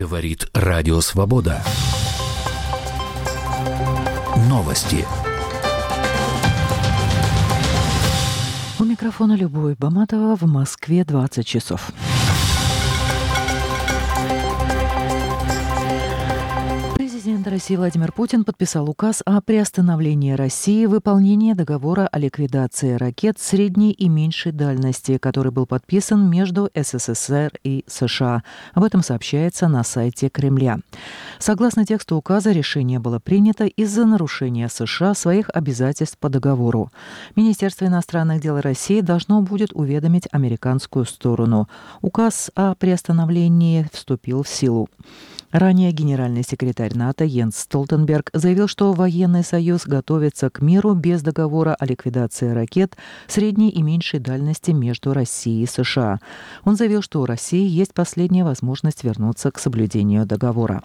Говорит Радио Свобода. Новости. У микрофона Любовь Баматова. В Москве 20 часов. Президент России Владимир Путин подписал указ о приостановлении России выполнения договора о ликвидации ракет средней и меньшей дальности, который был подписан между СССР и США. Об этом сообщается на сайте Кремля. Согласно тексту указа, решение было принято из-за нарушения США своих обязательств по договору. Министерство иностранных дел России должно будет уведомить американскую сторону. Указ о приостановлении вступил в силу. Ранее генеральный секретарь НАТО Йенс Столтенберг заявил, что военный союз готовится к миру без договора о ликвидации ракет средней и меньшей дальности между Россией и США. Он заявил, что у России есть последняя возможность вернуться к соблюдению договора.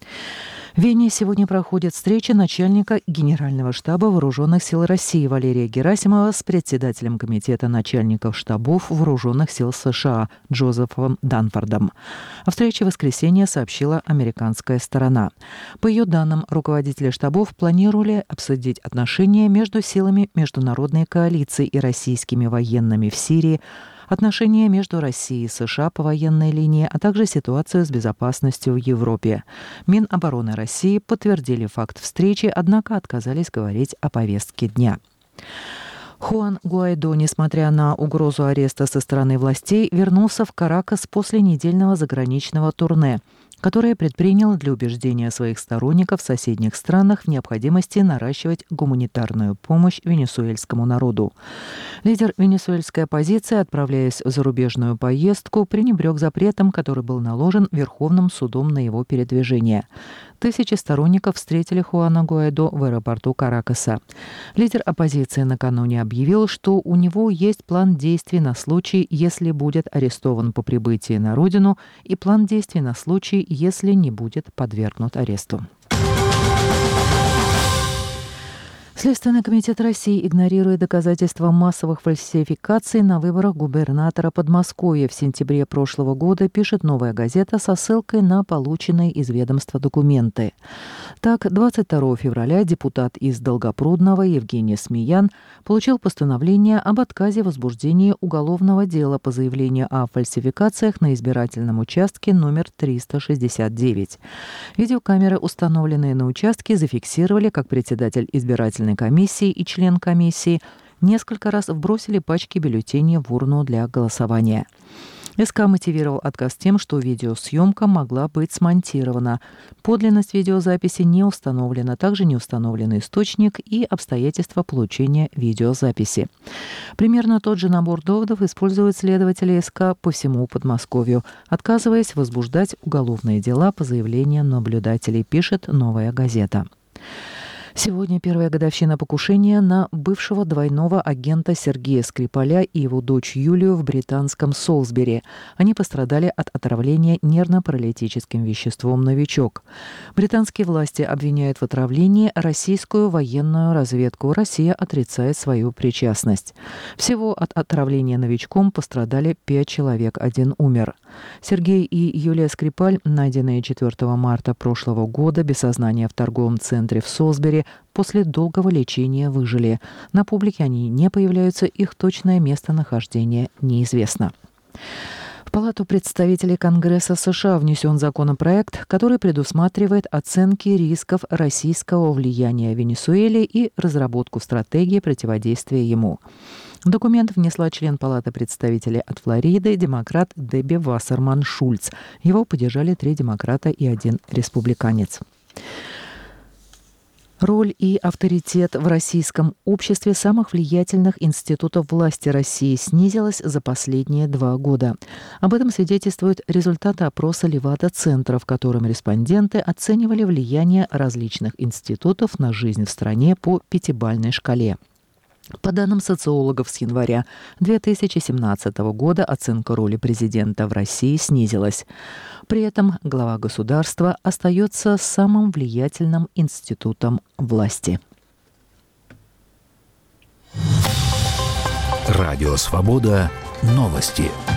В Вене сегодня проходит встреча начальника Генерального штаба Вооруженных сил России Валерия Герасимова с председателем Комитета начальников штабов Вооруженных сил США Джозефом Данфордом. О встрече в воскресенье сообщила американская сторона. По ее данным, руководители штабов планировали обсудить отношения между силами международной коалиции и российскими военными в Сирии, отношения между Россией и США по военной линии, а также ситуацию с безопасностью в Европе. Минобороны России подтвердили факт встречи, однако отказались говорить о повестке дня. Хуан Гуайдо, несмотря на угрозу ареста со стороны властей, вернулся в Каракас после недельного заграничного турне, которое предпринял для убеждения своих сторонников в соседних странах в необходимости наращивать гуманитарную помощь венесуэльскому народу. Лидер венесуэльской оппозиции, отправляясь в зарубежную поездку, пренебрег запретом, который был наложен Верховным судом на его передвижение. Тысячи сторонников встретили Хуана Гуайдо в аэропорту Каракаса. Лидер оппозиции накануне объявил, что у него есть план действий на случай, если будет арестован по прибытии на родину, и план действий на случай, если не будет подвергнут аресту. Следственный комитет России игнорирует доказательства массовых фальсификаций на выборах губернатора Подмосковья в сентябре прошлого года, пишет «Новая газета» со ссылкой на полученные из ведомства документы. Так, 22 февраля депутат из Долгопрудного Евгений Смеян получил постановление об отказе в возбуждении уголовного дела по заявлению о фальсификациях на избирательном участке номер 369. Видеокамеры, установленные на участке, зафиксировали, как председатель избирательной комиссии и член комиссии несколько раз вбросили пачки бюллетеней в урну для голосования. СК мотивировал отказ тем, что видеосъемка могла быть смонтирована. Подлинность видеозаписи не установлена, также не установлен источник и обстоятельства получения видеозаписи. Примерно тот же набор доводов используют следователи СК по всему Подмосковью, отказываясь возбуждать уголовные дела по заявлению наблюдателей, пишет «Новая газета». Сегодня первая годовщина покушения на бывшего двойного агента Сергея Скрипаля и его дочь Юлию в британском Солсбери. Они пострадали от отравления нервно-паралитическим веществом «Новичок». Британские власти обвиняют в отравлении российскую военную разведку. Россия отрицает свою причастность. Всего от отравления «Новичком» пострадали 5 человек, 1 умер. Сергей и Юлия Скрипаль, найденные 4 марта прошлого года без сознания в торговом центре в Солсбери, после долгого лечения выжили. На публике они не появляются, их точное местонахождение неизвестно. В Палату представителей Конгресса США внесен законопроект, который предусматривает оценки рисков российского влияния в Венесуэле и разработку стратегии противодействия ему. Документ внесла член Палаты представителей от Флориды, демократ Дебби Вассерман-Шульц. Его поддержали 3 демократа и 1 республиканец. Роль и авторитет в российском обществе самых влиятельных институтов власти России снизилась за последние 2 года. Об этом свидетельствуют результаты опроса Левада-центра, в котором респонденты оценивали влияние различных институтов на жизнь в стране по 5-бальной шкале. По данным социологов с января 2017 года оценка роли президента в России снизилась. При этом глава государства остается самым влиятельным институтом власти. Радио «Свобода». Новости.